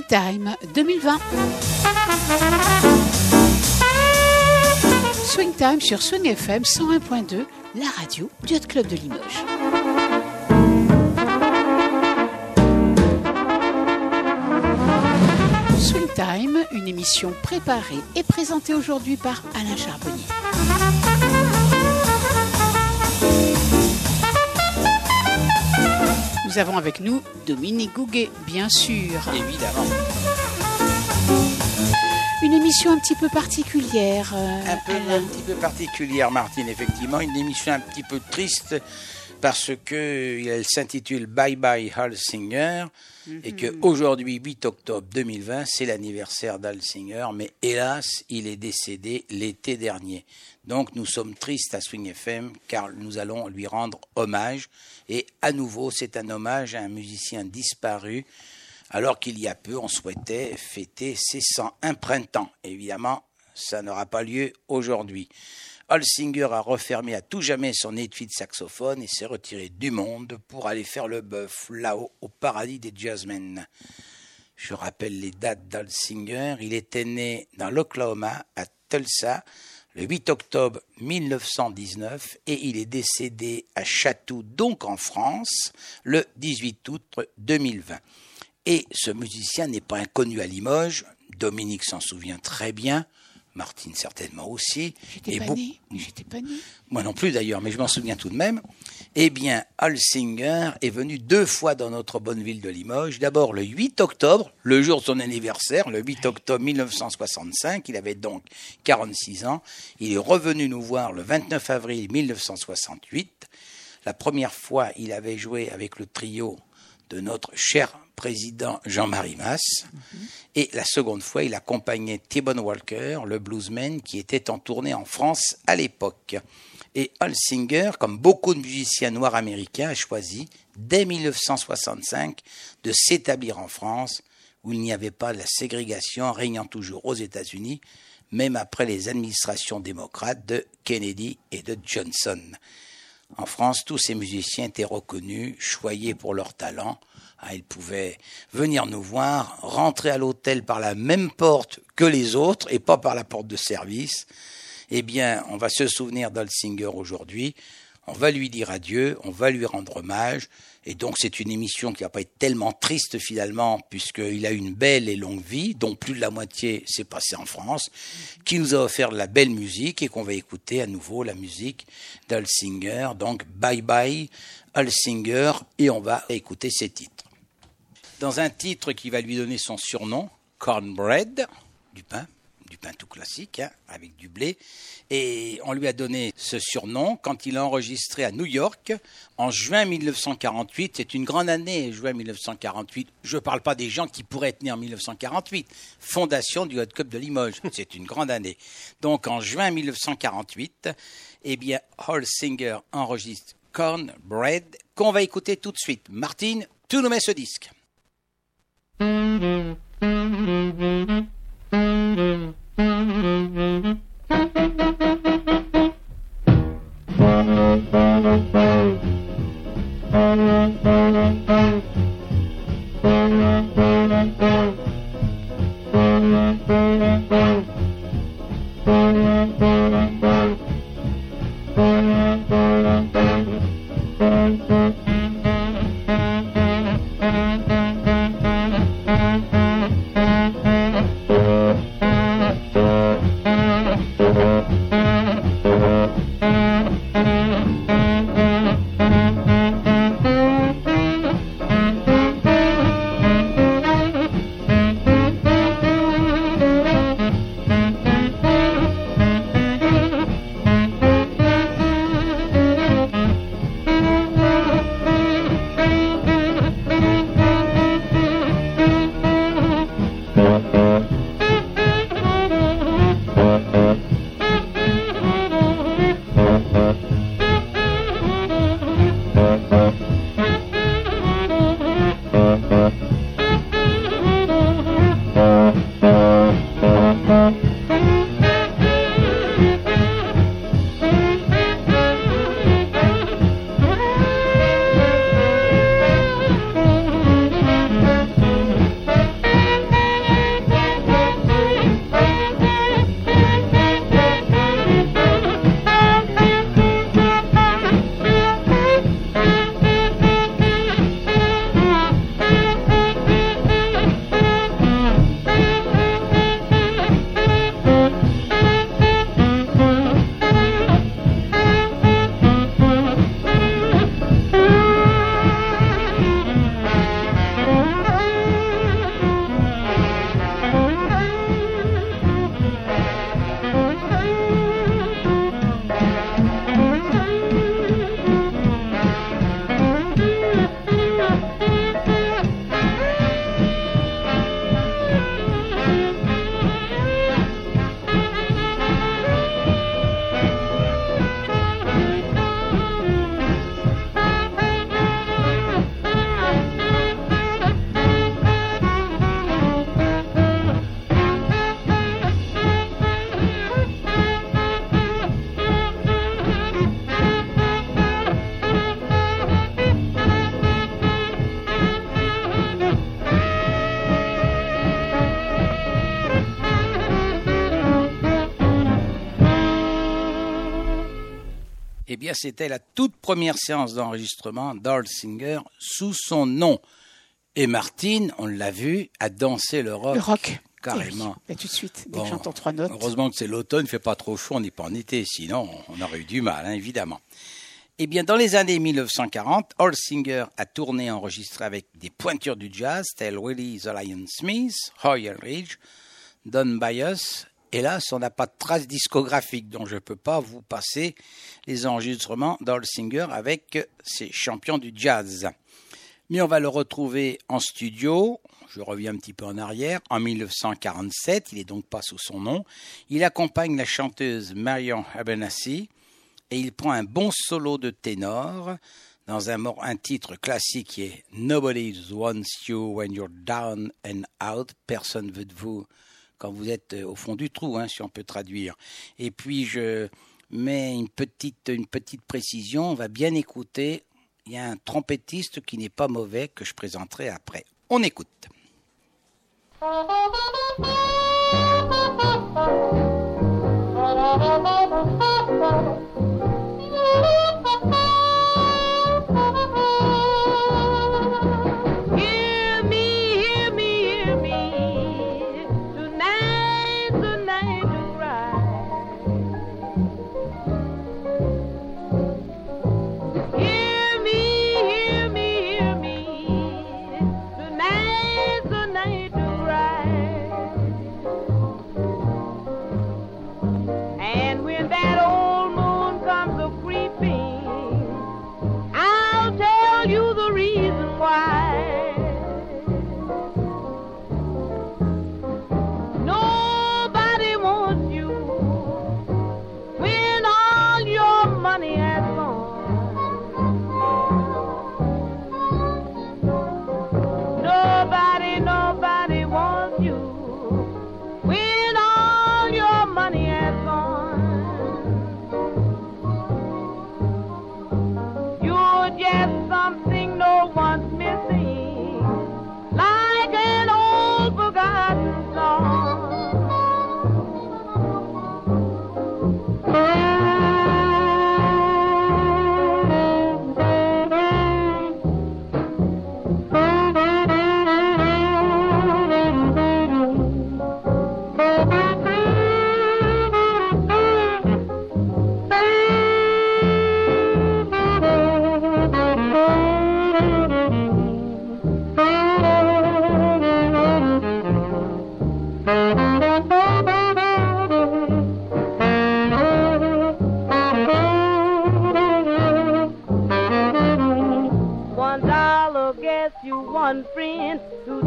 Time 2020. Swing Time sur Swing FM 101.2, la radio du Hot Club de Limoges. Swing Time, une émission préparée et présentée aujourd'hui par Alain Charbonnier. Nous avons avec nous Dominique Gouguet, bien sûr. Évidemment. Une émission un petit peu particulière. Un petit peu particulière, Martine, effectivement. Une émission un petit peu triste parce qu'elle s'intitule Bye Bye Hal Singer et qu'aujourd'hui, 8 octobre 2020, c'est l'anniversaire d'Hal Singer, mais hélas, il est décédé l'été dernier. Donc nous sommes tristes à Swing FM car nous allons lui rendre hommage. Et à nouveau, c'est un hommage à un musicien disparu, alors qu'il y a peu, on souhaitait fêter ses 101 printemps. Évidemment, ça n'aura pas lieu aujourd'hui. Hal Singer a refermé à tout jamais son étui de saxophone et s'est retiré du monde pour aller faire le bœuf là-haut, au paradis des jazzmen. Je rappelle les dates d'Hal Singer. Il était né dans l'Oklahoma, à Tulsa, le 8 octobre 1919 et il est décédé à Chatou, donc en France, le 18 août 2020. Et ce musicien n'est pas inconnu à Limoges, Dominique s'en souvient très bien, Martine certainement aussi. J'étais pas née. Moi non plus d'ailleurs, mais je m'en souviens tout de même. Eh bien, Hal Singer est venu 2 fois dans notre bonne ville de Limoges. D'abord le 8 octobre, le jour de son anniversaire, le 8 octobre 1965. Il avait donc 46 ans. Il est revenu nous voir le 29 avril 1968. La première fois, il avait joué avec le trio de notre cher président Jean-Marie Masse. Et la seconde fois, il accompagnait T-Bone Walker, le bluesman, qui était en tournée en France à l'époque. Et Hal Singer, comme beaucoup de musiciens noirs américains, a choisi, dès 1965, de s'établir en France, où il n'y avait pas la ségrégation régnant toujours aux États-Unis, même après les administrations démocrates de Kennedy et de Johnson. En France, tous ces musiciens étaient reconnus, choyés pour leur talent. Ils pouvaient venir nous voir, rentrer à l'hôtel par la même porte que les autres et pas par la porte de service. Eh bien, on va se souvenir d'Hal Singer aujourd'hui, on va lui dire adieu, on va lui rendre hommage. Et donc, c'est une émission qui va pas être tellement triste finalement, puisqu'il a une belle et longue vie, dont plus de la moitié s'est passée en France, qui nous a offert de la belle musique et qu'on va écouter à nouveau la musique d'Hal Singer. Donc, bye bye Hal Singer, et on va écouter ses titres. Dans un titre qui va lui donner son surnom, Cornbread, du pain tout classique, avec du blé. Et on lui a donné ce surnom quand il a enregistré à New York en juin 1948. C'est une grande année, juin 1948. Je ne parle pas des gens qui pourraient être nés en 1948. Fondation du Hot Club de Limoges. C'est une grande année. Donc en juin 1948, eh bien, Hal Singer enregistre Cornbread, qu'on va écouter tout de suite. Martine, tu nous mets ce disque. bien, c'était la toute première séance d'enregistrement d'Earl Singer sous son nom. Et Martine, on l'a vu, a dansé le rock. Le rock. Carrément. Et tout de suite, dès que j'entends 3 notes. Heureusement que c'est l'automne, il ne fait pas trop chaud, on n'est pas en été, sinon on aurait eu du mal, hein, évidemment. Eh bien, dans les années 1940, Earl Singer a tourné et enregistré avec des pointures du jazz, tels Willie the Lion Smith, Roy Eldridge, Don Byas. Hélas, on n'a pas de traces discographiques, donc je ne peux pas vous passer les enregistrements d'Earl Singer avec ces champions du jazz. Mais on va le retrouver en studio. Je reviens un petit peu en arrière. En 1947, il n'est donc pas sous son nom. Il accompagne la chanteuse Marion Abernathy et il prend un bon solo de ténor dans un titre classique qui est « Nobody wants you when you're down and out ». Personne ne veut de vous quand vous êtes au fond du trou, hein, si on peut traduire. Et puis je mets une petite précision. On va bien écouter. Il y a un trompettiste qui n'est pas mauvais que je présenterai après. On écoute. one friend,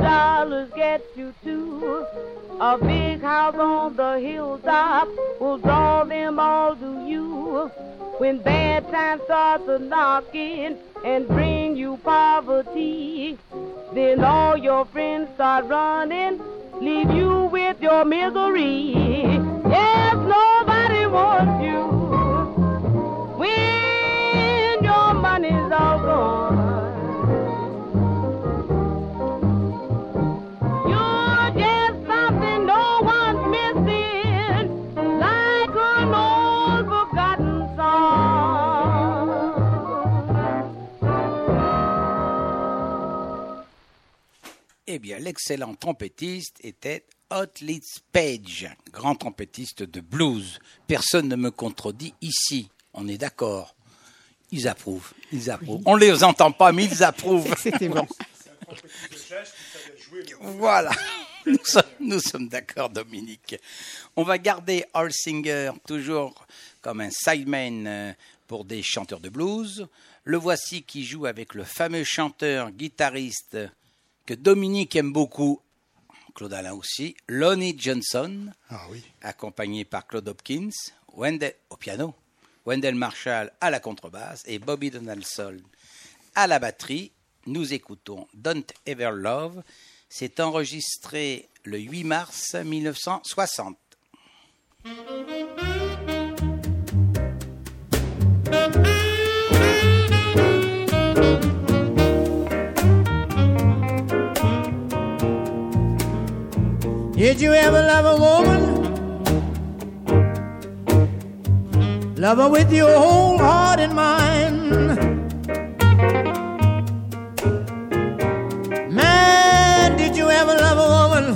$2 gets you two. A big house on the hilltop will draw them all to you. When bad times start to knock in and bring you poverty, then all your friends start running, leave you with your misery. Yes, nobody wants you when your money's all gone. You're just something no one's missing, like an old forgotten song. Eh bien, l'excellent trompettiste était Otley Page, grand trompettiste de blues. Personne ne me contredit ici. On est d'accord. Ils approuvent. Ils approuvent. Oui. On ne les entend pas, mais ils approuvent. C'était bon. Voilà. Nous sommes d'accord, Dominique. On va garder Earl Singer toujours comme un sideman pour des chanteurs de blues. Le voici qui joue avec le fameux chanteur-guitariste que Dominique aime beaucoup, Claude Alain aussi, Lonnie Johnson, accompagné par Claude Hopkins, Wendell au piano, Wendell Marshall à la contrebasse et Bobby Donaldson à la batterie. Nous écoutons Don't Ever Love. C'est enregistré le 8 mars 1960. Did you ever love a woman Love her with your whole heart and mind. Man, did you ever love a woman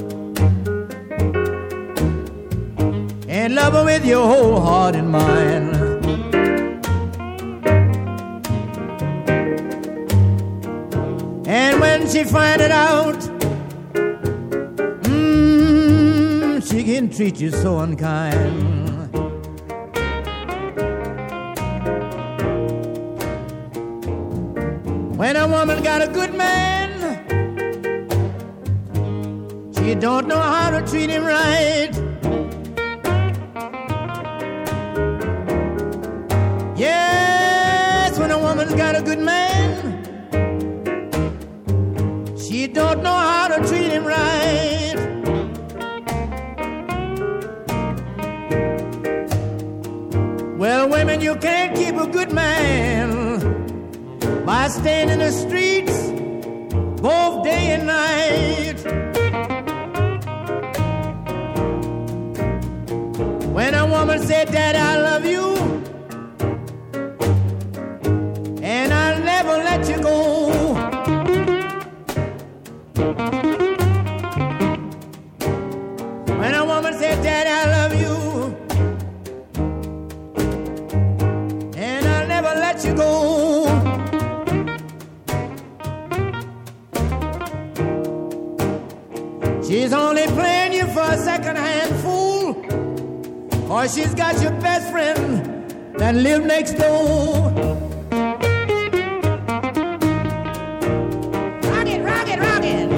and love her with your whole heart and mind? And when she find it out, she can treat you so unkind. When a woman got a good man, she don't know how to treat him right. Yes, when a woman's got a good man, she don't know how to treat him right. Well, women, you can't keep a good man by staying in the streets both day and night. When a woman said, Daddy, I love you, and I'll never let you go. When a woman said, Daddy, I love you, and I'll never let you go. She's only playing you for a second-hand fool, or she's got your best friend that live next door. Rock it, rock it, rock it.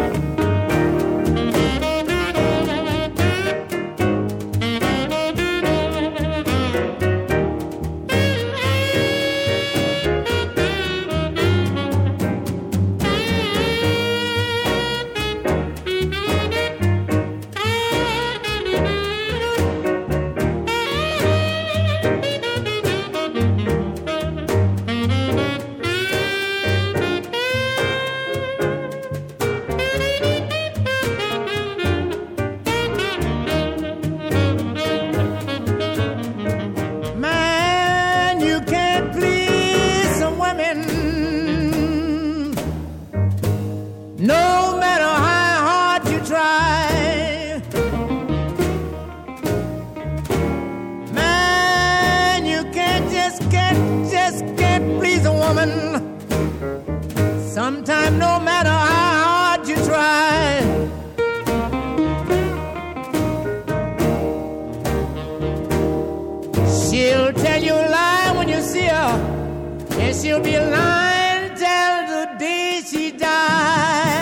No matter how hard you try, man, you can't just can't please a woman. Sometimes, no matter how hard you try, she'll tell you a lie when you see her, and she'll be lying till the day she dies.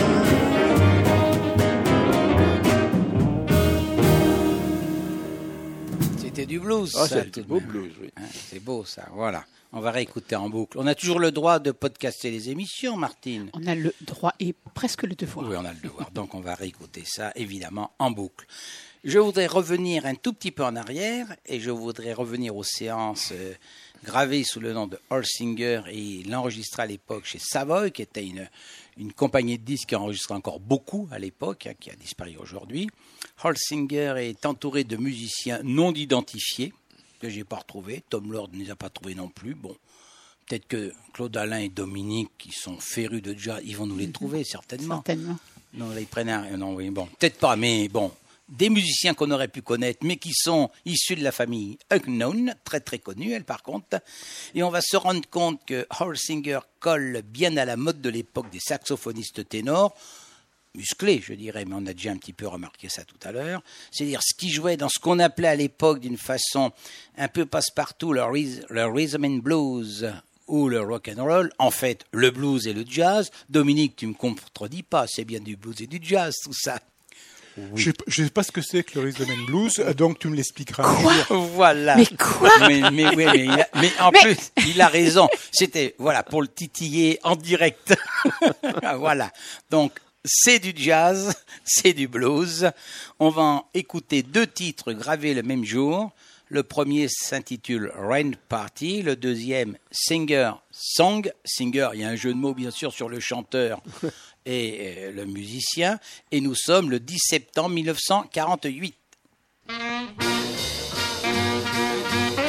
C'était du blues. Ah, ça, c'est tout du de beau même. blues, oui. Hein, c'est beau ça, voilà. On va réécouter en boucle. On a toujours le droit de podcaster les émissions, Martine. On a le droit et presque le devoir. Oui, on a le devoir. Donc on va réécouter ça, évidemment, en boucle. Je voudrais revenir un tout petit peu en arrière et je voudrais revenir aux séances gravées sous le nom de Holsinger, et il l'enregistrait à l'époque chez Savoy, qui était une compagnie de disques qui enregistrait encore beaucoup à l'époque, hein, qui a disparu aujourd'hui. Holsinger est entouré de musiciens non identifiés, que je n'ai pas retrouvés. Tom Lord ne les a pas trouvés non plus. Bon, peut-être que Claude Alain et Dominique, qui sont férus de jazz, ils vont nous les trouver, certainement. Certainement. Non, là, ils prennent un... Non, oui, bon, peut-être pas, mais bon. Des musiciens qu'on aurait pu connaître, mais qui sont issus de la famille Unknown, très très connue, elle, par contre. Et on va se rendre compte que Holsinger colle bien à la mode de l'époque des saxophonistes ténors, musclés, je dirais, mais on a déjà un petit peu remarqué ça tout à l'heure. C'est-à-dire ce qui jouait dans ce qu'on appelait à l'époque d'une façon un peu passe-partout le rhythm and blues ou le rock and roll. En fait, le blues et le jazz. Dominique, tu me contredis pas, c'est bien du blues et du jazz, tout ça. Oui. Je ne sais pas ce que c'est que le rhythm and blues, donc tu me l'expliqueras. Voilà. Mais quoi? Mais en plus, il a raison. C'était, voilà, pour le titiller en direct. Voilà. Donc, c'est du jazz, c'est du blues. On va en écouter deux titres gravés le même jour. Le premier s'intitule Rain Party, le deuxième Singer Song. Singer, il y a un jeu de mots bien sûr sur le chanteur et le musicien. Et nous sommes le 10 septembre 1948.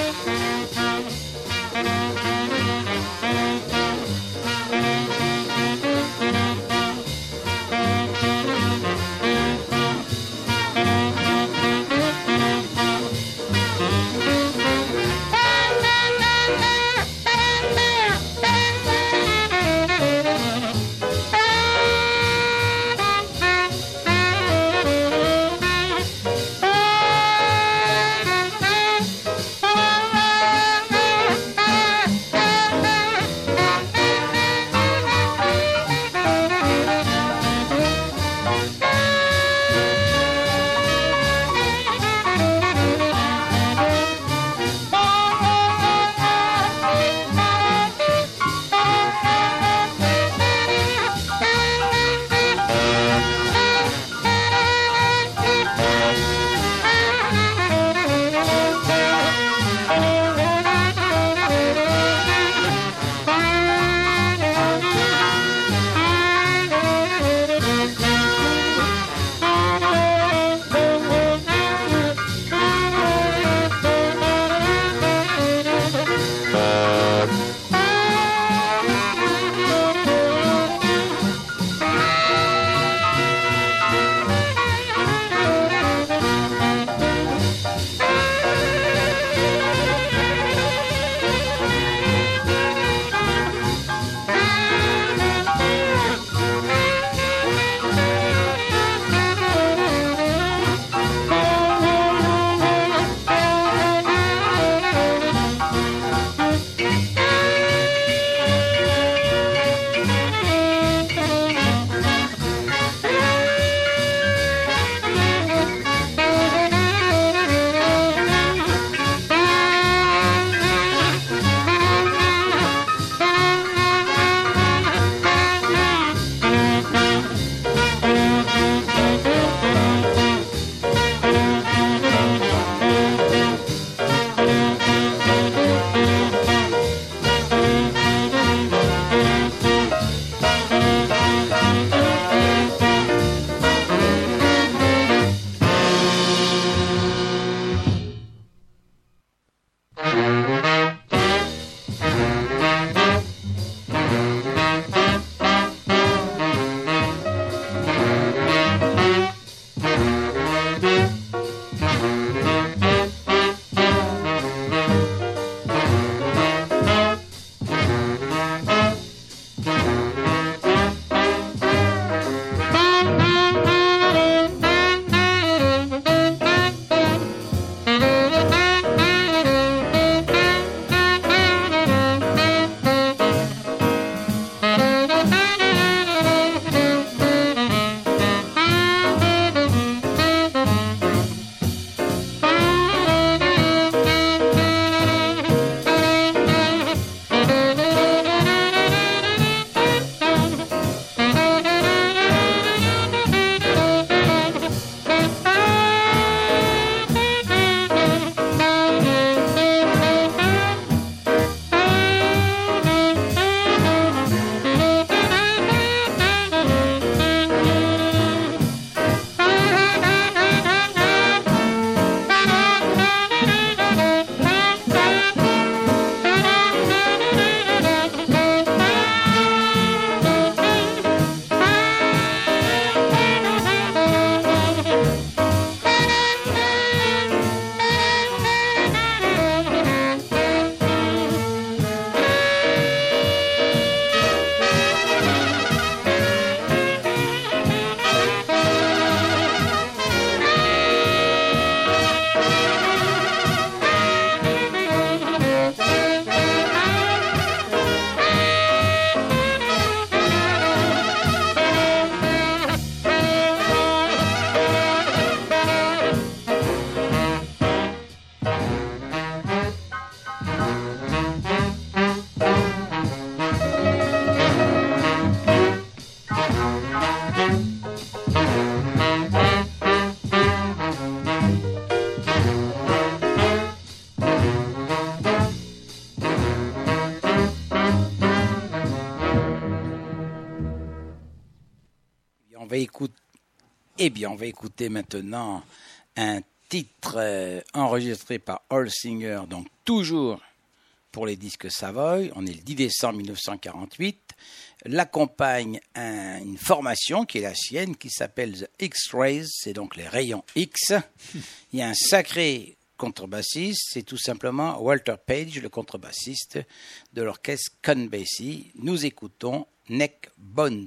va écouter maintenant un titre enregistré par Earl Singer, donc toujours pour les disques Savoy. On est le 10 décembre 1948. L'accompagne une formation qui est la sienne, qui s'appelle The X-Rays, c'est donc les rayons X. Il y a un sacré contrebassiste, c'est tout simplement Walter Page, le contrebassiste de l'orchestre Count Basie. Nous écoutons Neck Bones.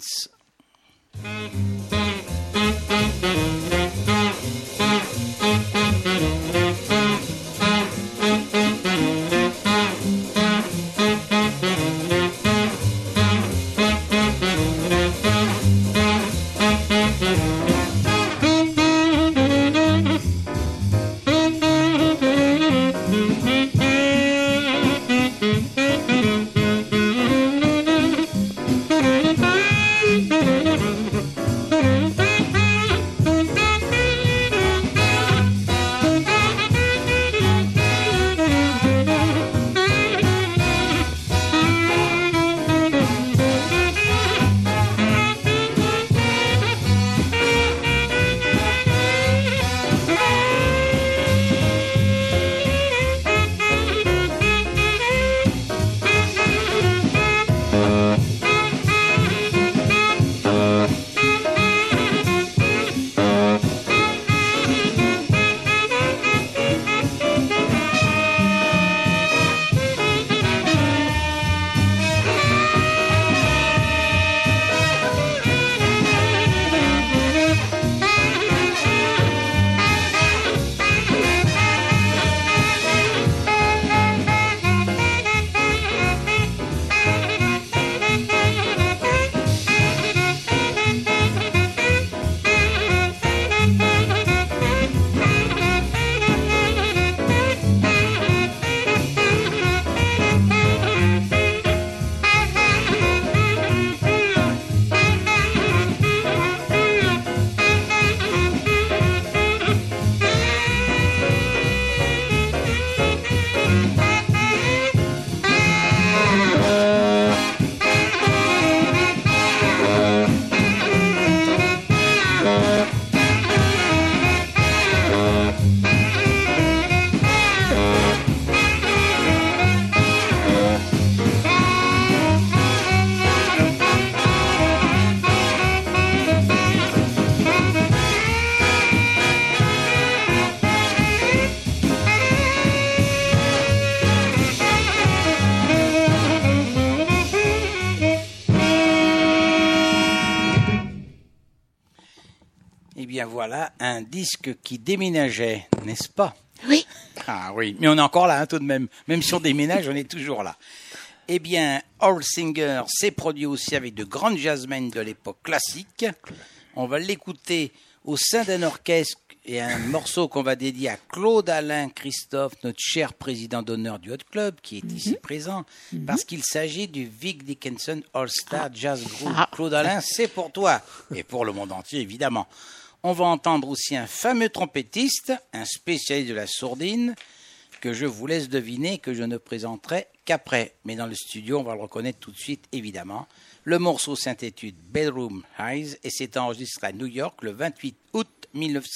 Voilà un disque qui déménageait, n'est-ce pas? Oui. Ah oui, mais on est encore là tout de même. Même si on déménage, on est toujours là. Eh bien, Earl Singer s'est produit aussi avec de grandes jazzmen de l'époque classique. On va l'écouter au sein d'un orchestre et un morceau qu'on va dédier à Claude Alain Christophe, notre cher président d'honneur du Hot Club, qui est ici présent, parce qu'il s'agit du Vic Dickinson All-Star Jazz Group. Claude Alain, c'est pour toi, et pour le monde entier, évidemment. On va entendre aussi un fameux trompettiste, un spécialiste de la sourdine, que je vous laisse deviner, que je ne présenterai qu'après. Mais dans le studio, on va le reconnaître tout de suite, évidemment. Le morceau s'intitule Bedroom Eyes et s'est enregistré à New York le 28 août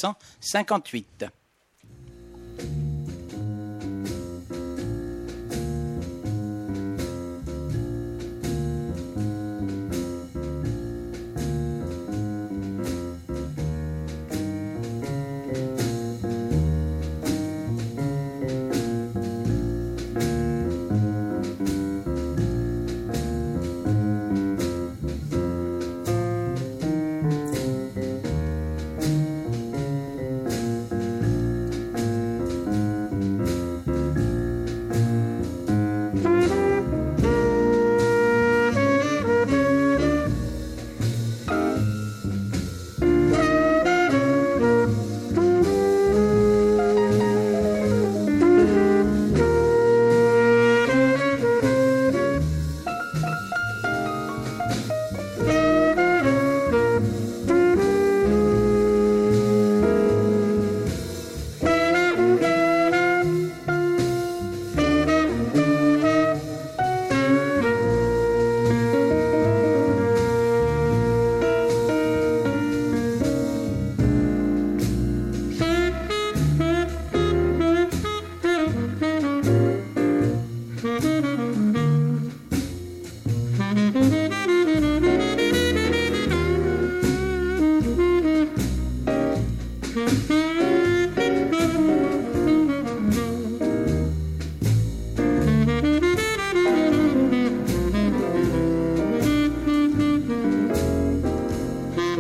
1958.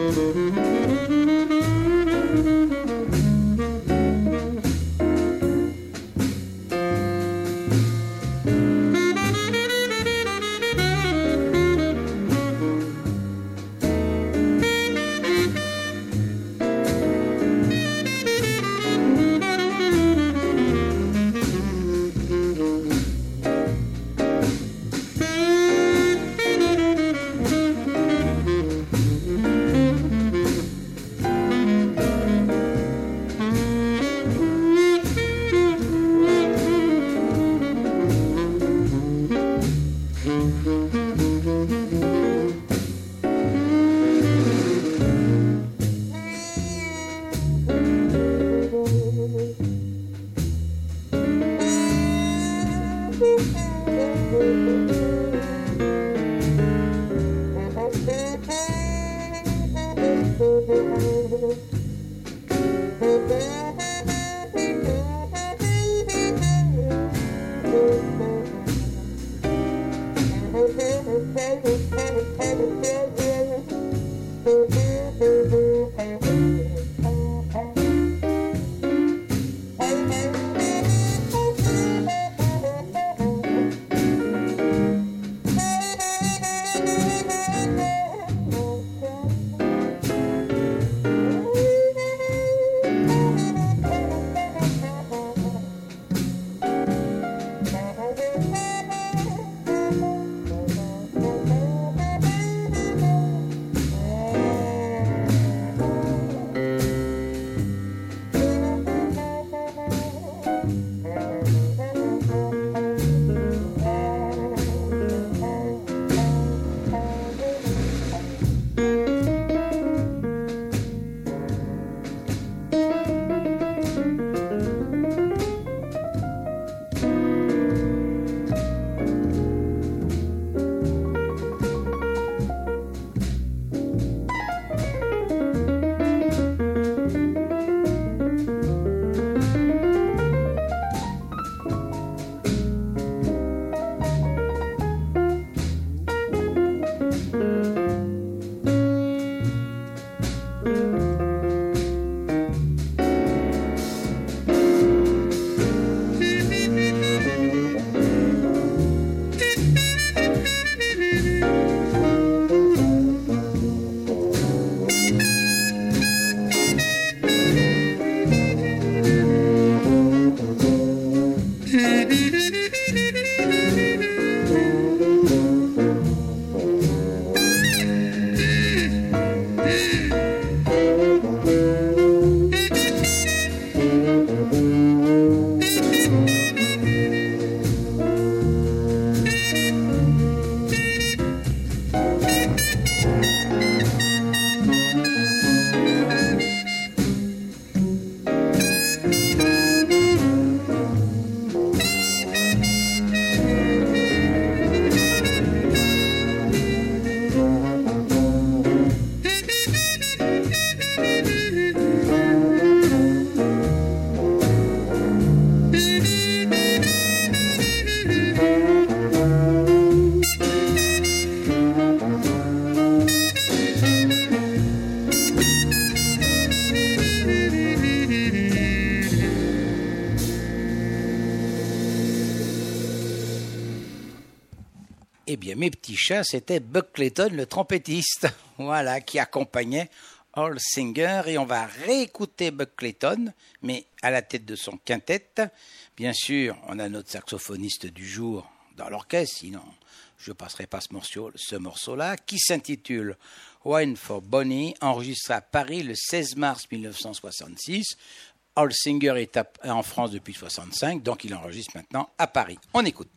Eh bien, mes petits chats, c'était Buck Clayton, le trompettiste, voilà, qui accompagnait Earl Singer. Et on va réécouter Buck Clayton, mais à la tête de son quintet. Bien sûr, on a notre saxophoniste du jour dans l'orchestre, sinon je ne passerai pas ce morceau-là, qui s'intitule Wine for Bonnie, enregistré à Paris le 16 mars 1966. Earl Singer est en France depuis 1965, donc il enregistre maintenant à Paris. On écoute.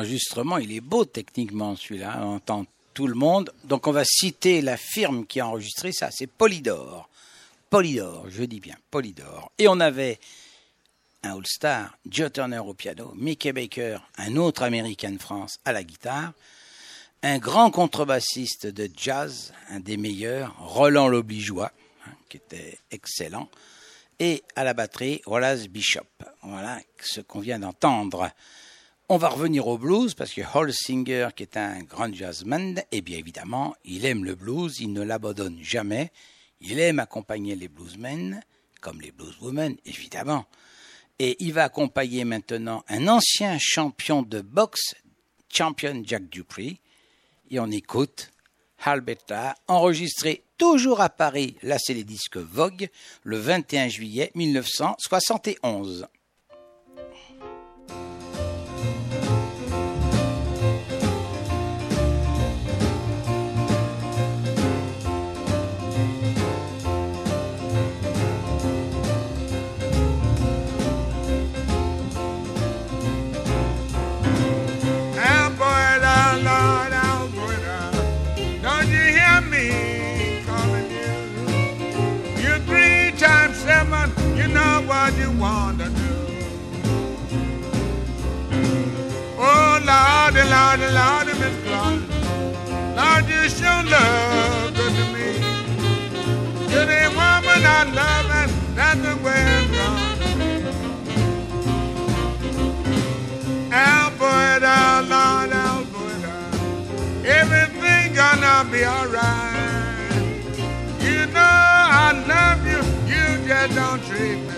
l'enregistrement, il est beau techniquement celui-là, on entend tout le monde. Donc on va citer la firme qui a enregistré ça, c'est Polydor. Polydor, je dis bien Polydor. Et on avait un All-Star, Joe Turner au piano, Mickey Baker, un autre American France à la guitare, un grand contrebassiste de jazz, un des meilleurs, Roland L'Obligeois, qui était excellent, et à la batterie, Wallace Bishop. Voilà ce qu'on vient d'entendre. On va revenir au blues parce que Holsinger, qui est un grand jazzman, eh bien évidemment, il aime le blues, il ne l'abandonne jamais. Il aime accompagner les bluesmen, comme les blueswomen, évidemment. Et il va accompagner maintenant un ancien champion de boxe, champion Jack Dupree. Et on écoute Hal Butler, enregistré toujours à Paris, là c'est les disques Vogue, le 21 juillet 1971. What you want to do? Oh Lord, Lord, Lord, Miss Claus, Lord, you sure love good to me. You're the woman I love, and that's the way it's gonna be. Alberta, Lord, Alberta, everything gonna be alright. You know I love you, you just don't treat me.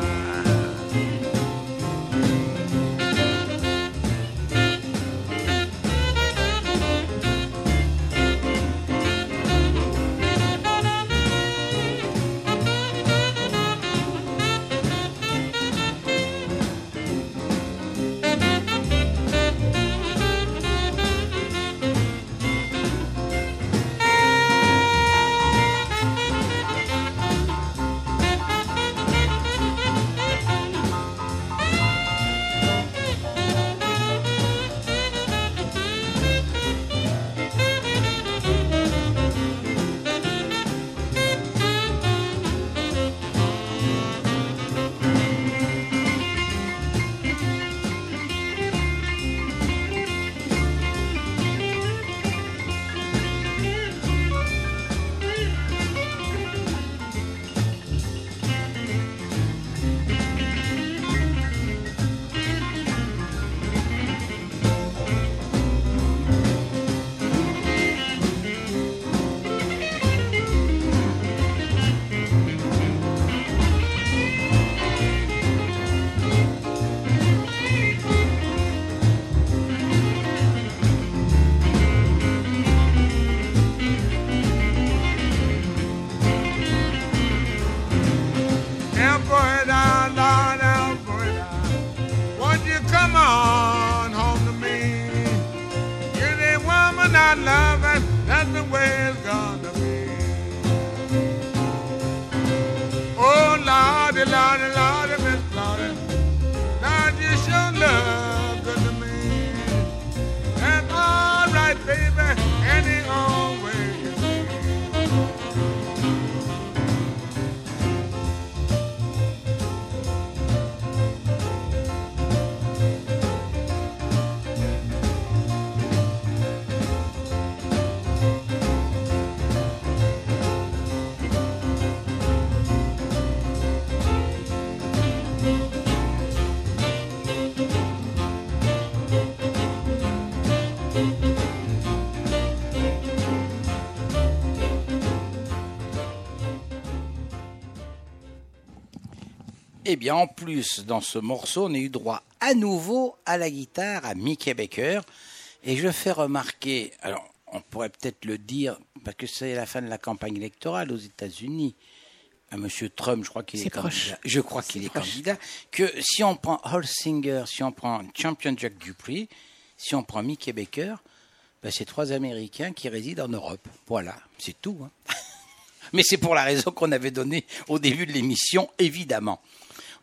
Eh bien, en plus, dans ce morceau, on a eu droit à nouveau à la guitare, à Mickey Baker. Et je fais remarquer, alors, on pourrait peut-être le dire, parce que c'est la fin de la campagne électorale aux États-Unis. Monsieur Trump, je crois qu'il est candidat. Je crois qu'il est candidat. Que si on prend Holsinger, si on prend Champion Jack Dupree, si on prend Mickey Baker, ben c'est 3 Américains qui résident en Europe. Voilà, c'est tout. Hein. Mais c'est pour la raison qu'on avait donnée au début de l'émission, évidemment.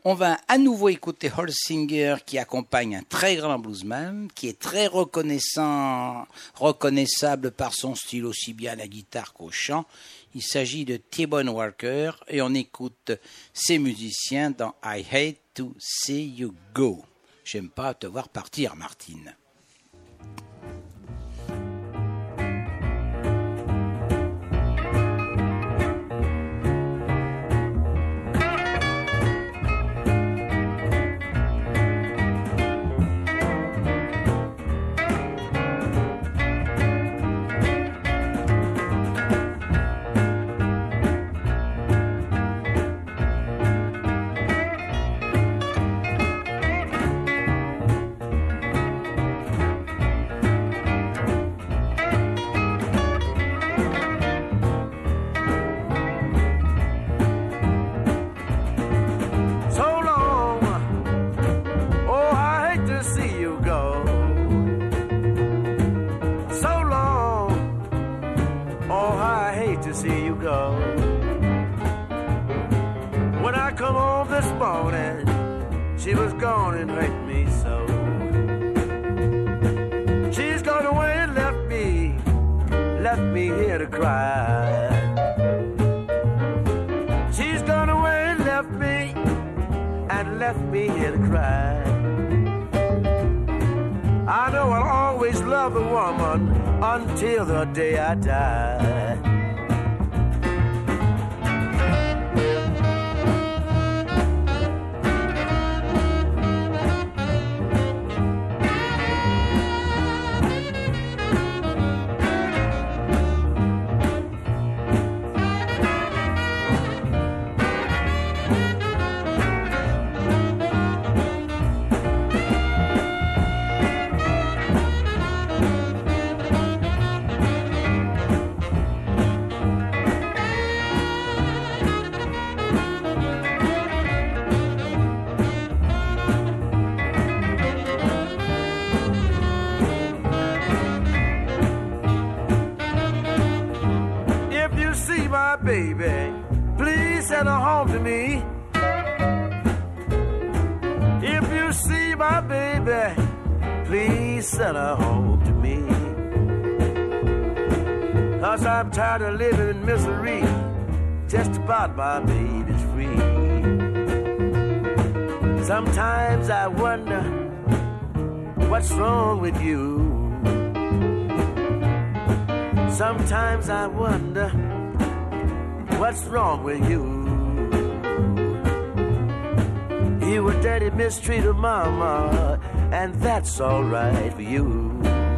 On va à nouveau écouter Earl Singer qui accompagne un très grand bluesman, qui est très reconnaissable par son style aussi bien à la guitare qu'au chant. Il s'agit de T-Bone Walker et on écoute ces musiciens dans I Hate to See You Go. J'aime pas te voir partir, Martine. She was gone and hurt me so. She's gone away and left me here to cry. She's gone away and left me here to cry. I know I'll always love the woman until the day I die. Baby, please send her home to me. If you see my baby, please send her home to me. 'Cause I'm tired of living in misery, just about my baby's free. Sometimes I wonder what's wrong with you. Sometimes I wonder what's wrong with you? You and daddy mistreated mama, and that's all right for you.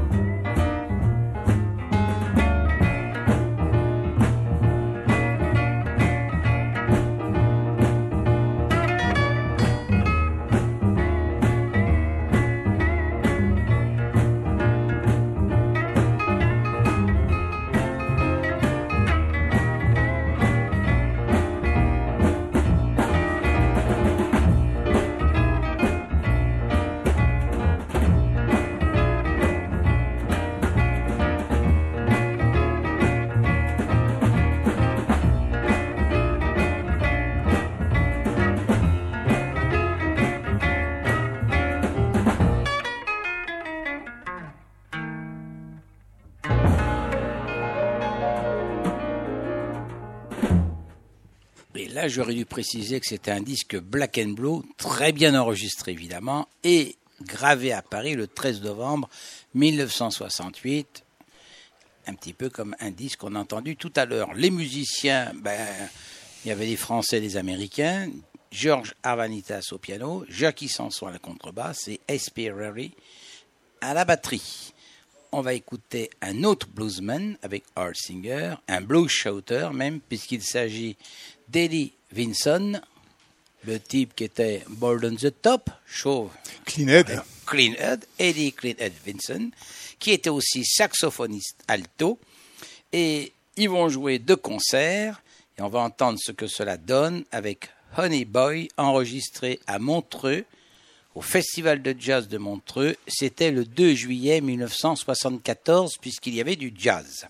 Là, j'aurais dû préciser que c'était un disque Black and Blue, très bien enregistré évidemment, et gravé à Paris le 13 novembre 1968, un petit peu comme un disque qu'on a entendu tout à l'heure. Les musiciens, il y avait des Français et des Américains, George Arvanitas au piano, Jackie Sanson à la contrebasse et S.P. Rary à la batterie. On va écouter un autre bluesman avec Earl Singer, un blues shouter même, puisqu'il s'agit d'Eddie Vinson, le type qui était Bold on the Top, chauve. Cleanhead, Eddie Cleanhead Vinson, qui était aussi saxophoniste alto. Et ils vont jouer 2 concerts, et on va entendre ce que cela donne avec Honey Boy, enregistré à Montreux, au Festival de Jazz de Montreux. C'était le 2 juillet 1974, puisqu'il y avait du jazz.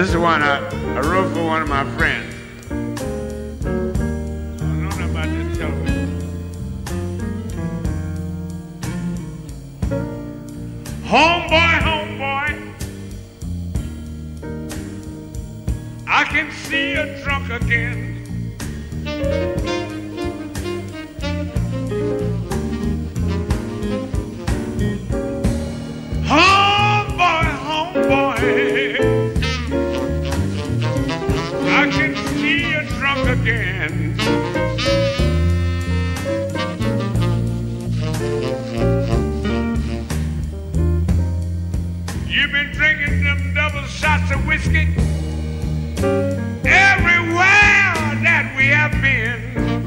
This is one I wrote for one of my friends. I don't know about this television. Homeboy, homeboy, I can see you drunk again. Homeboy, homeboy, I can see you drunk again. You've been drinking them double shots of whiskey everywhere that we have been.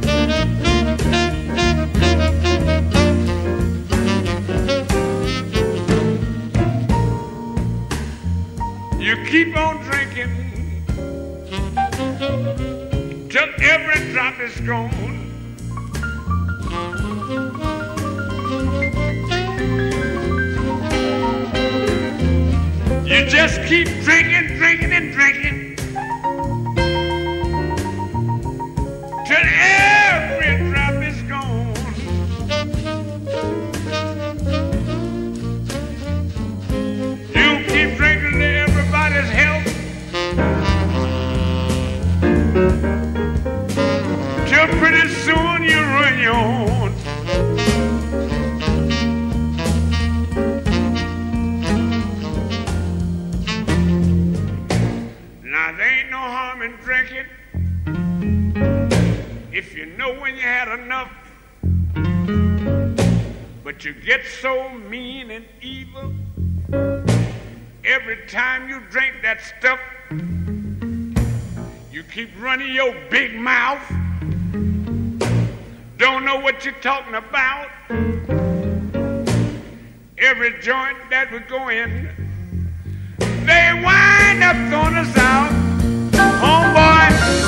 You keep on drinking till every drop is gone. You just keep drinking, drinking, and drinking till every drop is gone. You keep drinking to everybody's health till pretty soon you ruin your own. And drinking if you know when you had enough, but you get so mean and evil every time you drink that stuff. You keep running your big mouth, don't know what you're talking about. Every joint that we go in, they wind up throwing us out. Homeboy,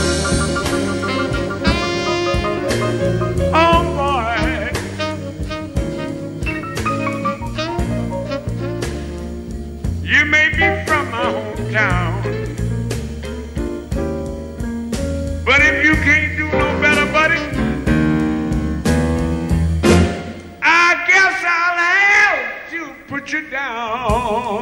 homeboy, you may be from my hometown, but if you can't do no better, buddy, I guess I'll have to put you down.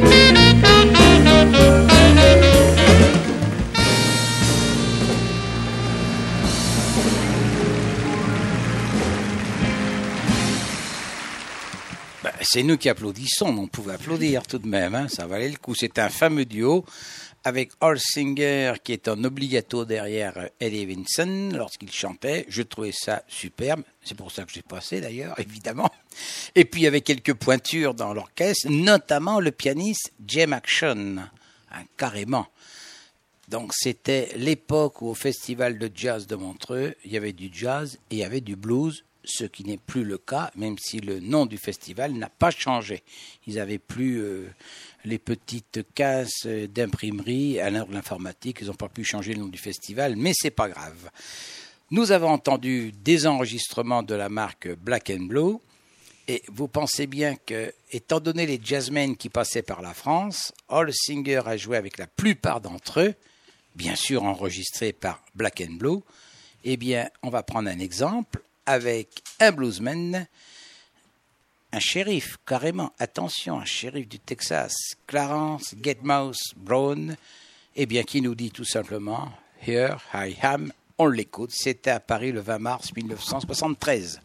C'est nous qui applaudissons, mais on pouvait applaudir tout de même, hein, ça valait le coup. C'est un fameux duo avec Earl Singer qui est en obligato derrière Eddie Vinson lorsqu'il chantait. Je trouvais ça superbe, c'est pour ça que j'ai passé d'ailleurs, évidemment. Et puis il y avait quelques pointures dans l'orchestre, notamment le pianiste Jay McShon, hein, carrément. Donc c'était l'époque où au Festival de Jazz de Montreux, il y avait du jazz et il y avait du blues, ce qui n'est plus le cas, même si le nom du festival n'a pas changé. Ils n'avaient plus les petites cases d'imprimerie à l'heure de l'informatique, ils n'ont pas pu changer le nom du festival, mais c'est pas grave. Nous avons entendu des enregistrements de la marque Black & Blue, et vous pensez bien que, étant donné les jazzmen qui passaient par la France, Earl Singer a joué avec la plupart d'entre eux, bien sûr enregistrés par Black & Blue. Eh bien, on va prendre un exemple avec un bluesman, un shérif, carrément, attention, un shérif du Texas, Clarence Getmouse Brown, eh bien, qui nous dit tout simplement « Here I am », on l'écoute, c'était à Paris le 20 mars 1973.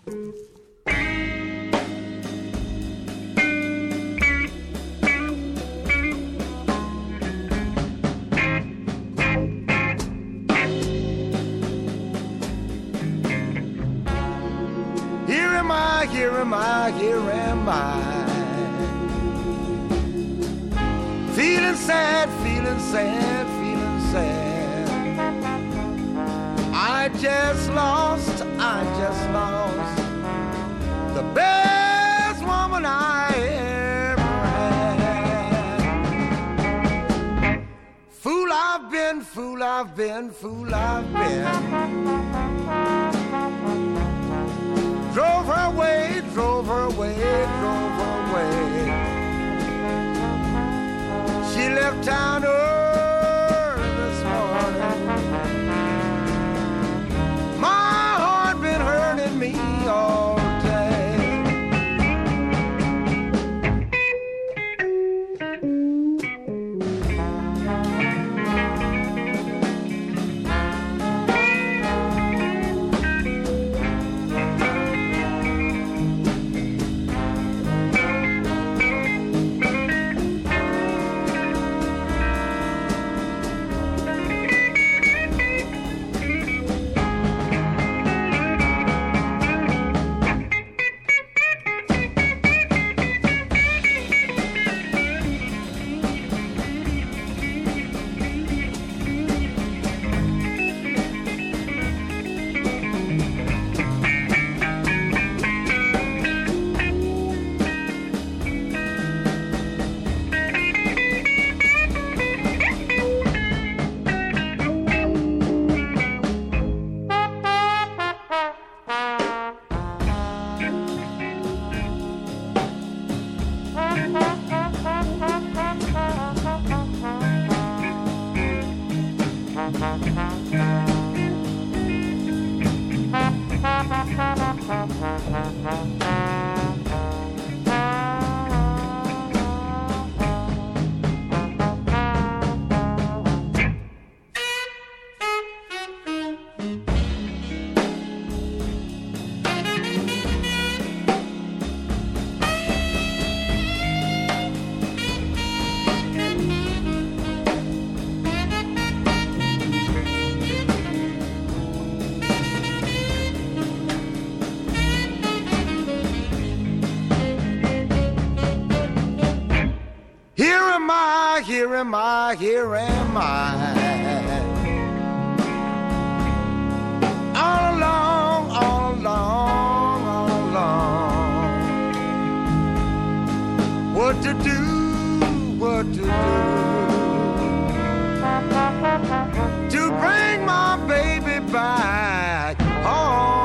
Here am I, here am I. Feeling sad, feeling sad, feeling sad. I just lost the best woman I ever had. Fool I've been, fool I've been, fool I've been. Drove her away, drove her away, drove her away. She left town early Here am I, here am I. All along, all along, all along. What to do, what to do to bring my baby back home.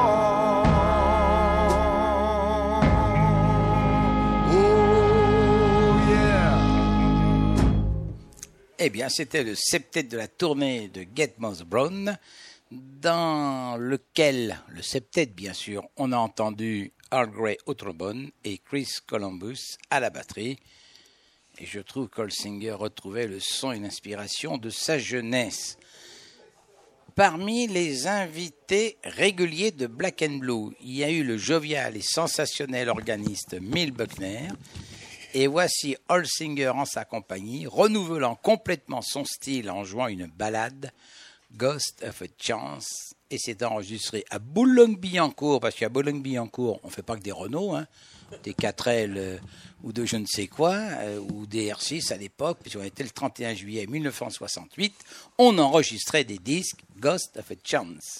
Eh bien, c'était le septet de la tournée de Get Moss Brown, dans lequel, le septet bien sûr, on a entendu Earl Grey au trombone et Chris Columbus à la batterie. Et je trouve qu'Holsinger retrouvait le son et l'inspiration de sa jeunesse. Parmi les invités réguliers de Black and Blue, il y a eu le jovial et sensationnel organiste Milt Buckner. Et voici Holsinger en sa compagnie, renouvelant complètement son style en jouant une ballade, Ghost of a Chance. Et c'est enregistré à Boulogne-Billancourt, parce qu'à Boulogne-Billancourt, on ne fait pas que des Renault, hein, des 4L ou de je ne sais quoi, ou des R6 à l'époque, puisqu'on était le 31 juillet 1968, on enregistrait des disques Ghost of a Chance.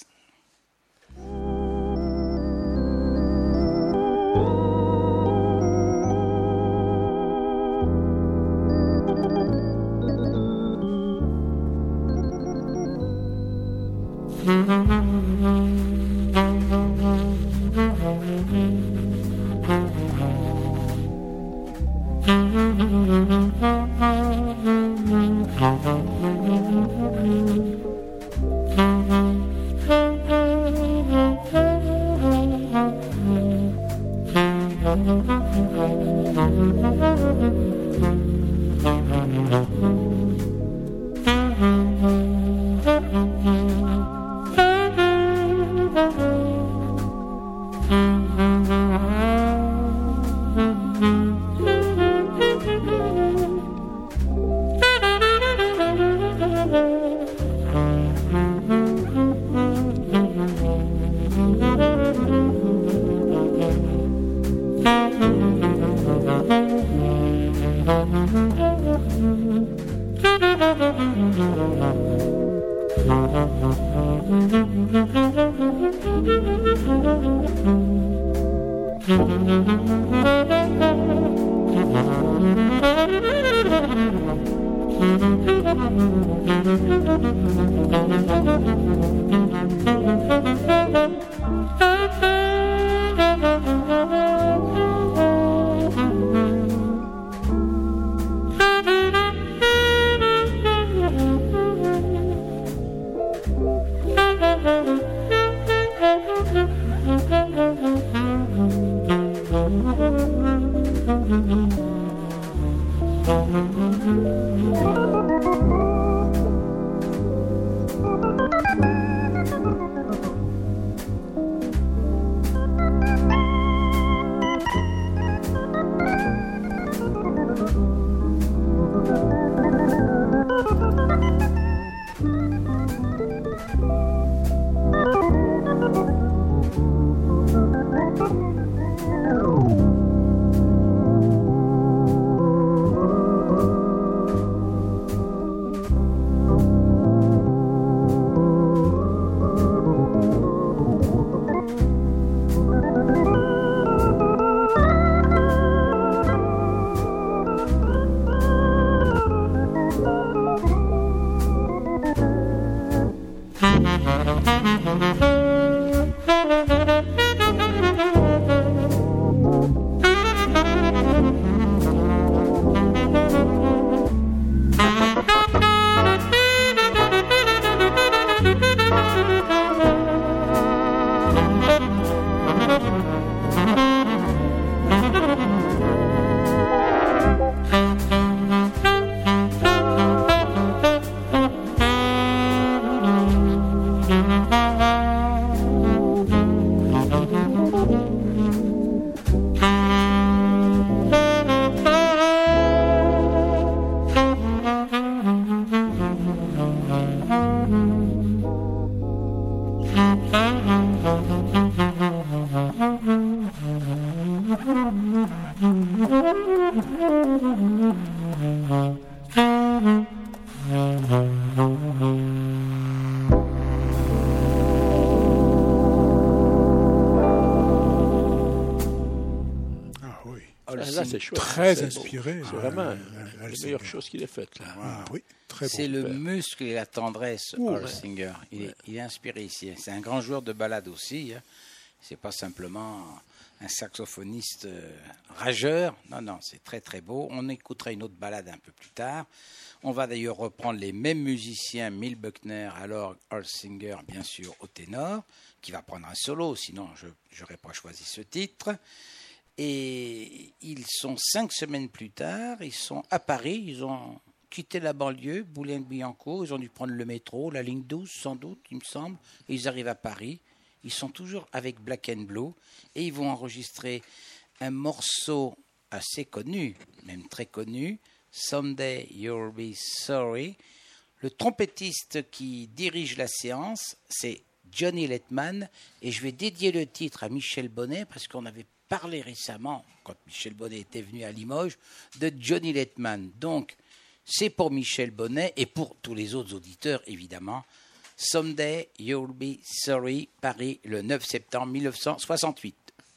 c'est chouette. Très C'est inspiré. beau. C'est vraiment la meilleure chose qu'il ait faite. Là. Ah, oui, très C'est bon. le muscle et la tendresse, Ouh, Earl Singer. Il est inspiré ici. C'est un grand joueur de ballade aussi. Hein. C'est pas simplement un saxophoniste rageur. Non, c'est très très beau. On écoutera une autre ballade un peu plus tard. On va d'ailleurs reprendre les mêmes musiciens, Milt Buckner, alors Earl Singer, bien sûr, au ténor, qui va prendre un solo, sinon je n'aurais pas choisi ce titre. Et ils sont 5 semaines plus tard, ils sont à Paris, ils ont quitté la banlieue, Boulogne-Billancourt, ils ont dû prendre le métro, la ligne 12 sans doute, il me semble, et ils arrivent à Paris. Ils sont toujours avec Black and Blue et ils vont enregistrer un morceau assez connu, même très connu, Someday You'll Be Sorry. Le trompettiste qui dirige la séance, c'est Johnny Letman, et je vais dédier le titre à Michel Bonnet parce qu'on avait parlé récemment, quand Michel Bonnet était venu à Limoges, de Johnny Letman. Donc, c'est pour Michel Bonnet et pour tous les autres auditeurs, évidemment. Someday You'll Be Sorry, Paris, le 9 septembre 1968.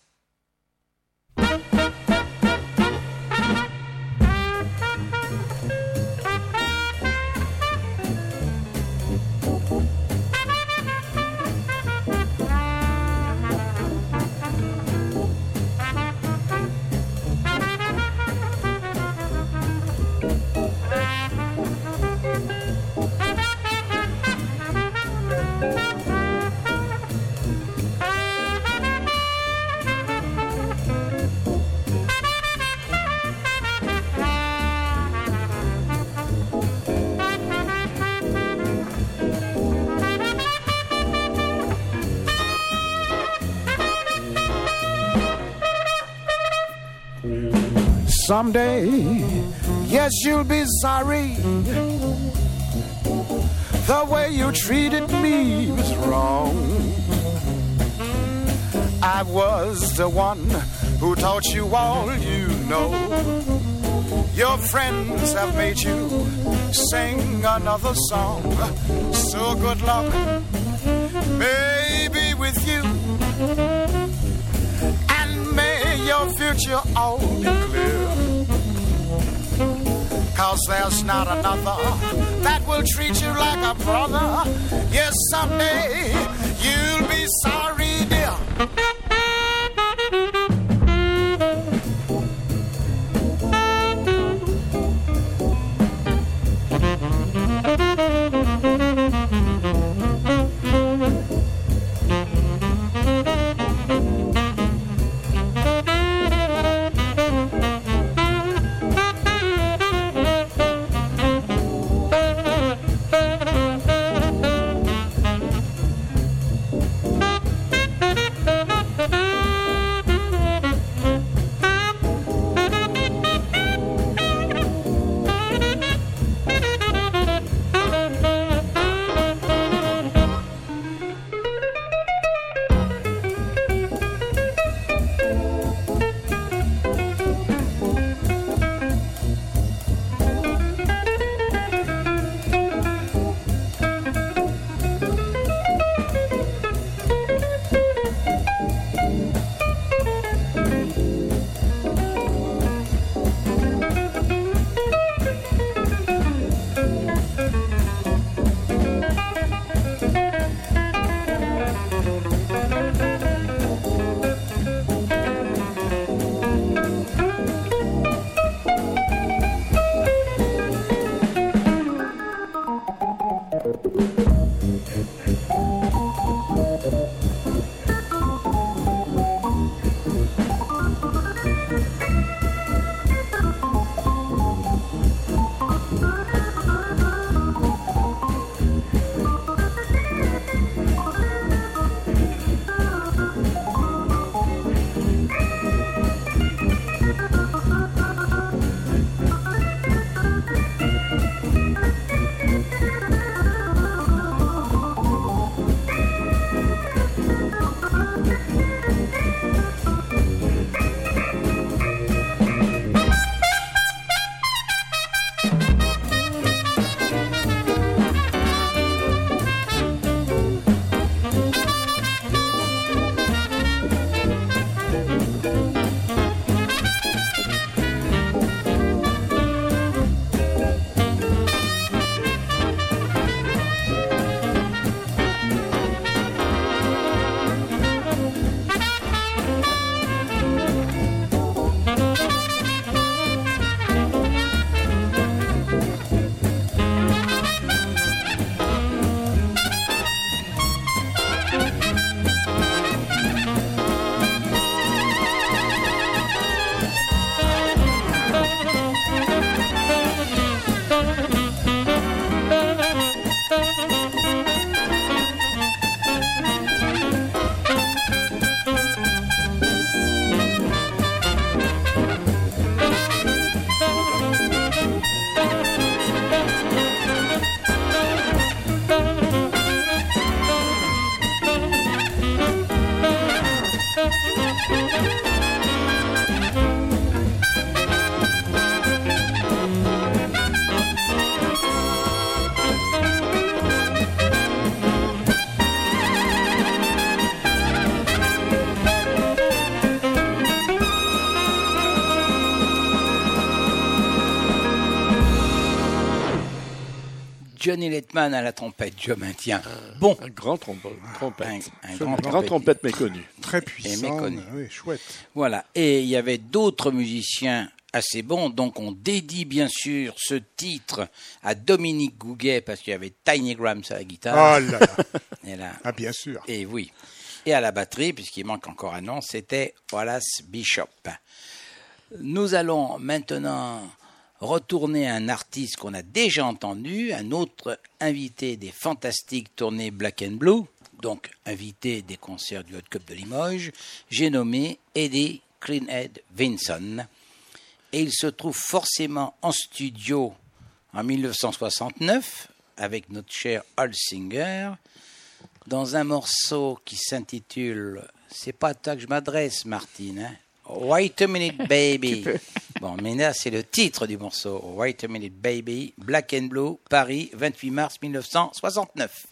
Someday, yes, you'll be sorry. The way you treated me was wrong. I was the one who taught you all you know. Your friends have made you sing another song. So good luck, baby, with you. And may your future all be clear. 'Cause there's not another that will treat you like a brother. Yes, someday you'll be sorry, dear. Johnny Letman à la trompette, je maintiens. Bon. Un grand trompette. Un grand trompette méconnu. Très puissant. méconnu. Oui, chouette. Voilà. Et il y avait d'autres musiciens assez bons. Donc, on dédie bien sûr ce titre à Dominique Gouguet parce qu'il y avait Tiny Grams à la guitare. Ah là là. Et là, Ah, bien sûr. et oui. Et à la batterie, puisqu'il manque encore un nom, c'était Wallace Bishop. Nous allons maintenant retourner à un artiste qu'on a déjà entendu, un autre invité des fantastiques tournées Black and Blue, donc invité des concerts du Hot Cup de Limoges. J'ai nommé Eddie Cleanhead Vinson. Et il se trouve forcément en studio en 1969 avec notre cher Al Singer dans un morceau qui s'intitule, c'est pas à toi que je m'adresse Martine, hein? Wait a Minute Baby. Bon, mais là c'est le titre du morceau, Wait a Minute Baby, Black and Blue, Paris, 28 mars 1969.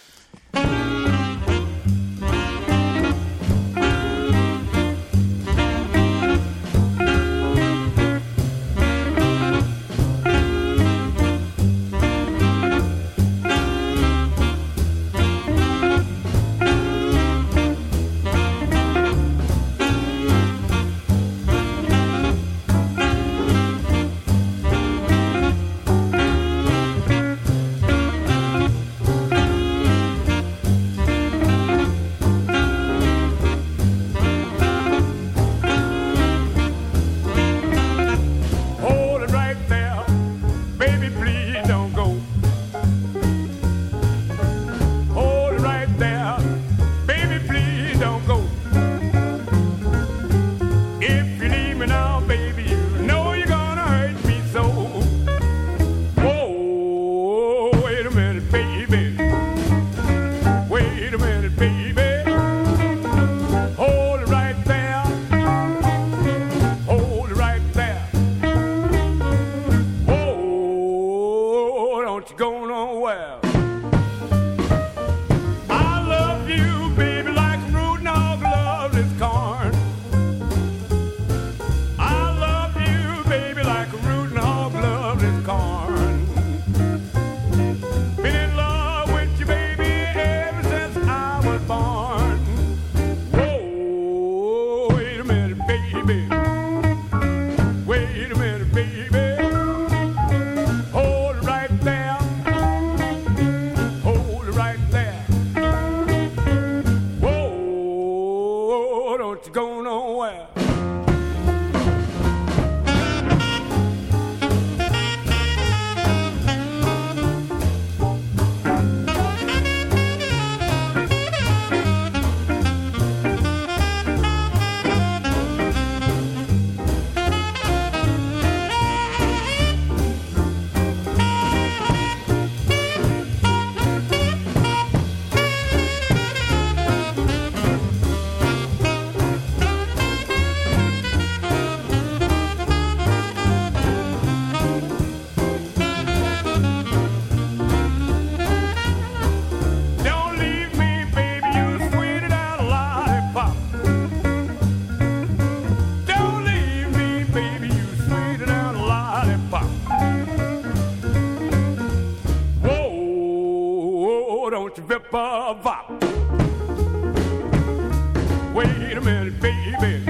Wait a minute, baby.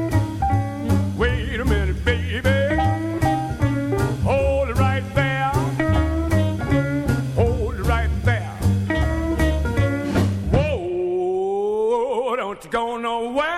Wait a minute, baby. Hold it right there. Hold it right there. Whoa, don't you go nowhere.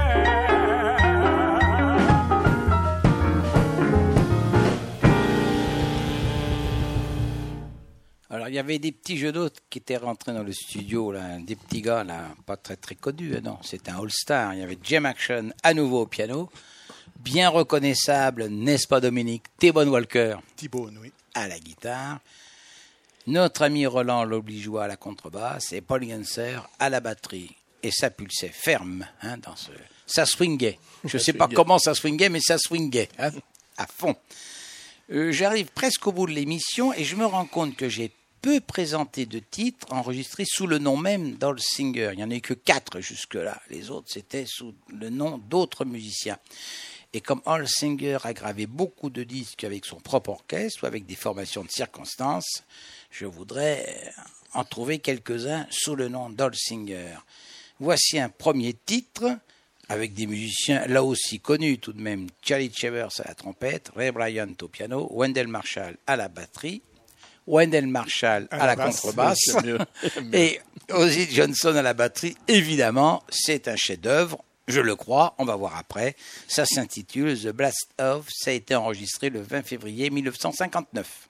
Alors, il y avait des petits jeux d'autres qui étaient rentrés dans le studio, là, des petits gars, là, pas très très connus, non, c'était un all-star. Il y avait Jim Action à nouveau au piano, bien reconnaissable, n'est-ce pas Dominique, T-Bone Walker T-Bone, oui. à la guitare, notre ami Roland l'Obligeois à la contrebasse et Paul Genser à la batterie. Et ça pulsait ferme, hein, ça swingait. Je ne sais pas comment ça swingait, mais ça swingait, hein, à fond. J'arrive presque au bout de l'émission et je me rends compte que j'ai peu présenté de titres enregistrés sous le nom même d'Al Singer. Il n'y en a eu que 4 jusque-là. Les autres, c'était sous le nom d'autres musiciens. Et comme Al Singer a gravé beaucoup de disques avec son propre orchestre ou avec des formations de circonstances, je voudrais en trouver quelques-uns sous le nom d'Old Singer. Voici un premier titre avec des musiciens là aussi connus tout de même. Charlie Chevers à la trompette, Ray Bryant au piano, Wendell Marshall à la batterie, Wendell Marshall à la contrebasse et Ozzy Johnson à la batterie. Évidemment, c'est un chef-d'œuvre, je le crois, on va voir après. Ça s'intitule The Blast Off, ça a été enregistré le 20 février 1959.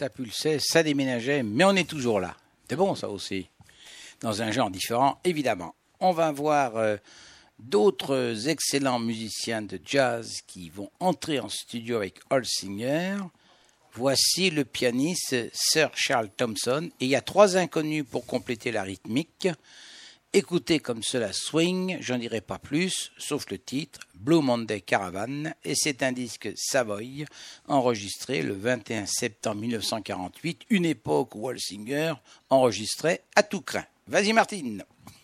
ça pulsait, ça déménageait, mais on est toujours là. C'est bon ça aussi. Dans un genre différent, évidemment. On va voir d'autres excellents musiciens de jazz qui vont entrer en studio avec Holsinger. Voici le pianiste Sir Charles Thompson. Et il y a 3 inconnus pour compléter la rythmique. Écoutez comme cela swing, j'en dirai pas plus, sauf le titre, Blue Monday Caravan, et c'est un disque Savoy, enregistré le 21 septembre 1948, une époque où Holsinger enregistrait à tout crin. Vas-y Martine.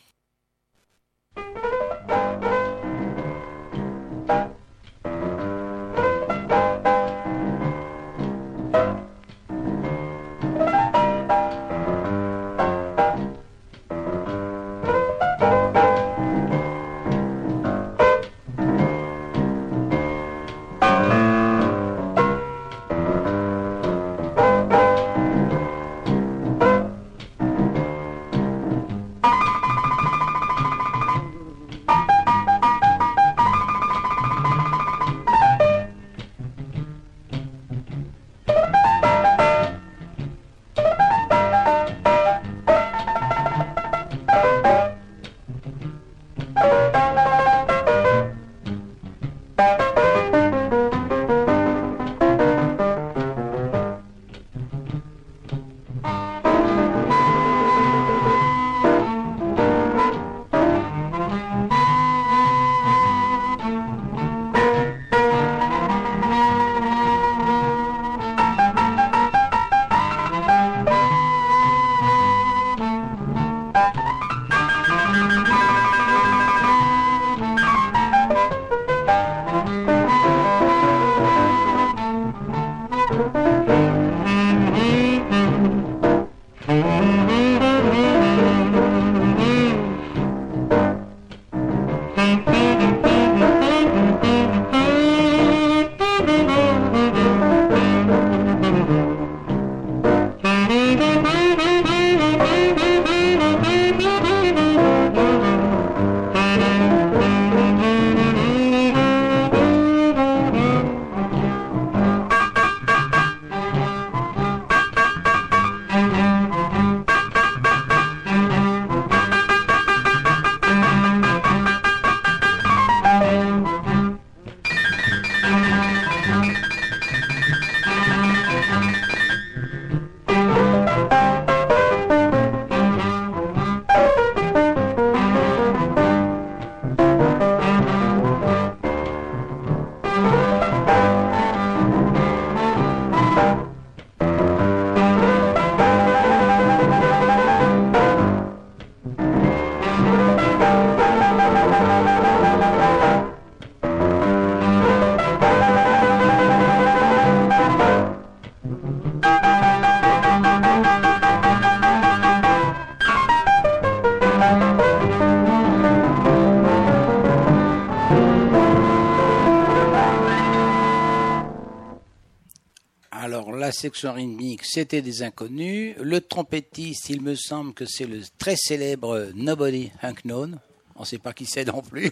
Section rythmique, c'était des inconnus. Le trompettiste, il me semble que c'est le très célèbre Nobody Hank Known. On ne sait pas qui c'est non plus.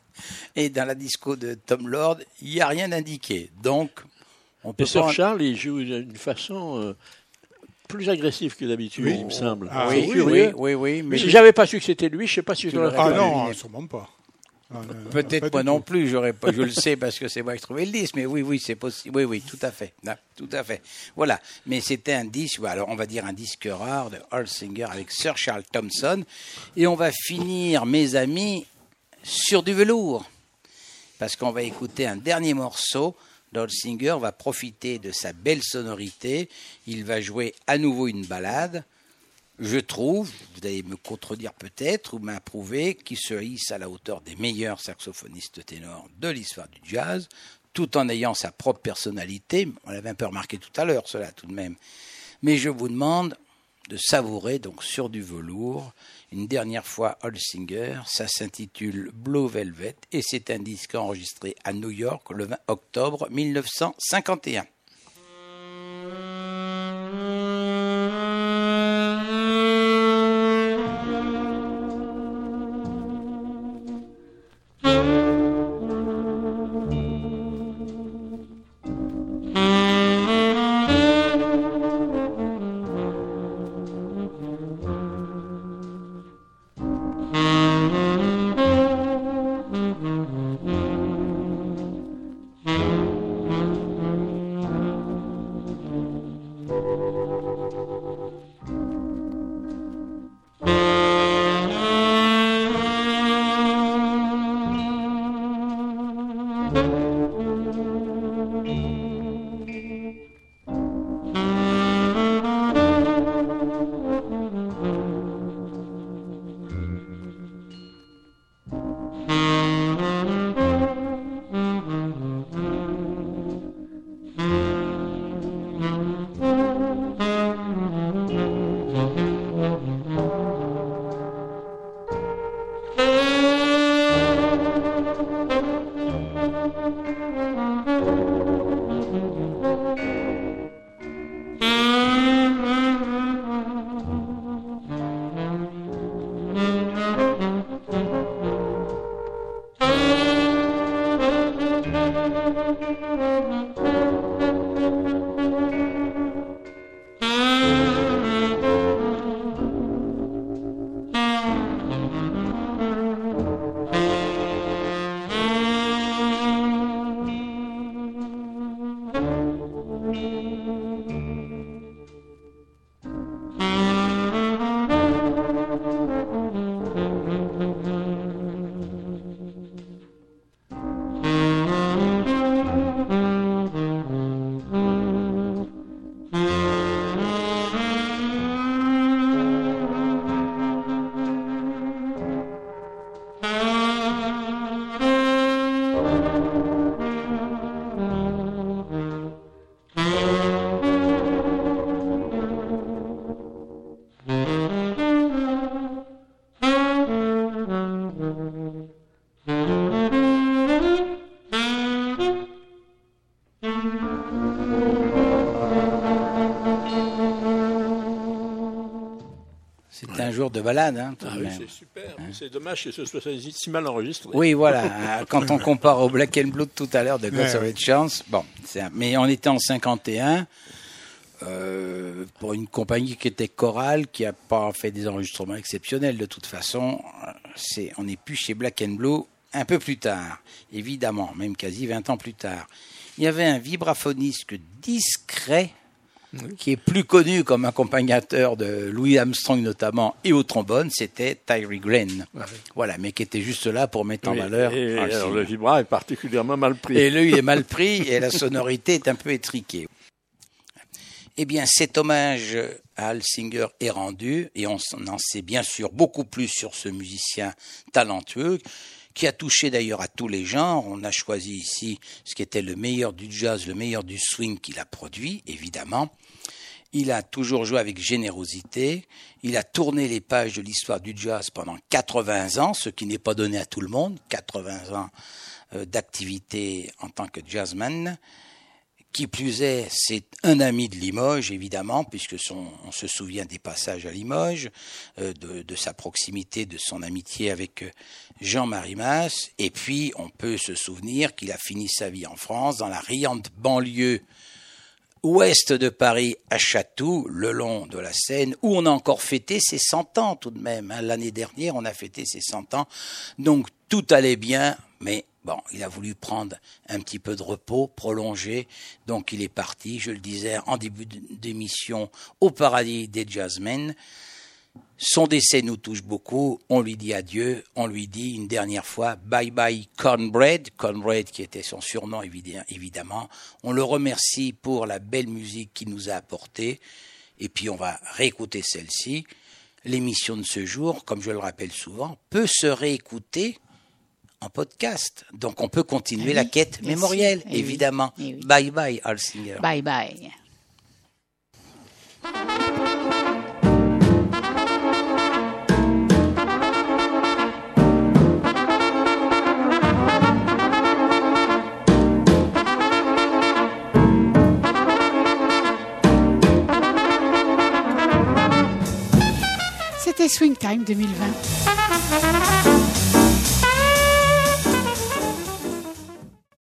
Et dans la disco de Tom Lord, il n'y a rien indiqué. Donc, on peut. Sir Charles, il joue d'une façon plus agressive que d'habitude, il me semble. Ah, oui. Mais si j'avais pas su que c'était lui, je ne sais pas si je l'aurais fait. Ah non, sûrement pas. Peut-être moi non plus, j'aurais pas, je le sais parce que c'est moi qui ai trouvé le disque, mais oui, c'est possible, oui, tout à fait, voilà, mais c'était un disque, alors on va dire un disque rare de Holsinger avec Sir Charles Thompson, et on va finir, mes amis, sur du velours, parce qu'on va écouter un dernier morceau d'Holsinger, on va profiter de sa belle sonorité, il va jouer à nouveau une ballade. Je trouve, vous allez me contredire peut-être ou m'approuver, qu'il se hisse à la hauteur des meilleurs saxophonistes ténors de l'histoire du jazz, tout en ayant sa propre personnalité. On l'avait un peu remarqué tout à l'heure, cela tout de même. Mais je vous demande de savourer, donc sur du velours, une dernière fois Holsinger. Ça s'intitule Blue Velvet et c'est un disque enregistré à New York le 20 octobre 1951. C'était un jour de balade. Hein, tout de Oui, même. c'est super. C'est dommage que ce soit si mal enregistré. Oui, voilà. Quand on compare au Black and Blue de tout à l'heure de God's of Chance, bon, mais on était en 51 pour une compagnie qui était chorale, qui n'a pas fait des enregistrements exceptionnels de toute façon. On n'est plus chez Black and Blue un peu plus tard, évidemment, même quasi 20 ans plus tard. Il y avait un vibraphoniste discret qui est plus connu comme accompagnateur de Louis Armstrong notamment et au trombone, c'était Tyree Glenn. Voilà, mais qui était juste là pour mettre en valeur. Et alors, le vibra est particulièrement mal pris. Et lui, il est mal pris et la sonorité est un peu étriquée. Eh bien, cet hommage à Al Singer est rendu et on en sait bien sûr beaucoup plus sur ce musicien talentueux qui a touché d'ailleurs à tous les genres. On a choisi ici ce qui était le meilleur du jazz, le meilleur du swing qu'il a produit, évidemment. Il a toujours joué avec générosité. Il a tourné les pages de l'histoire du jazz pendant 80 ans, ce qui n'est pas donné à tout le monde, 80 ans d'activité en tant que jazzman. Qui plus est, c'est un ami de Limoges, évidemment, puisque on se souvient des passages à Limoges, de sa proximité, de son amitié avec Jean-Marie Mas. Et puis, on peut se souvenir qu'il a fini sa vie en France, dans la riante banlieue ouest de Paris, à Chatou, le long de la Seine, où on a encore fêté ses 100 ans tout de même. Hein. L'année dernière, on a fêté ses 100 ans. Donc, tout allait bien, mais bon, il a voulu prendre un petit peu de repos, prolongé. Donc, il est parti, je le disais en début d'émission, au paradis des jazzmen. Son décès nous touche beaucoup. On lui dit adieu. On lui dit une dernière fois bye bye Cornbread. Cornbread qui était son surnom évidemment. On le remercie pour la belle musique qu'il nous a apportée. Et puis on va réécouter celle-ci. L'émission de ce jour, comme je le rappelle souvent, peut se réécouter en podcast. Donc on peut continuer la quête mémorielle, évidemment. Oui. Bye bye Al Singer. Bye bye. C'était Swing Time 2020.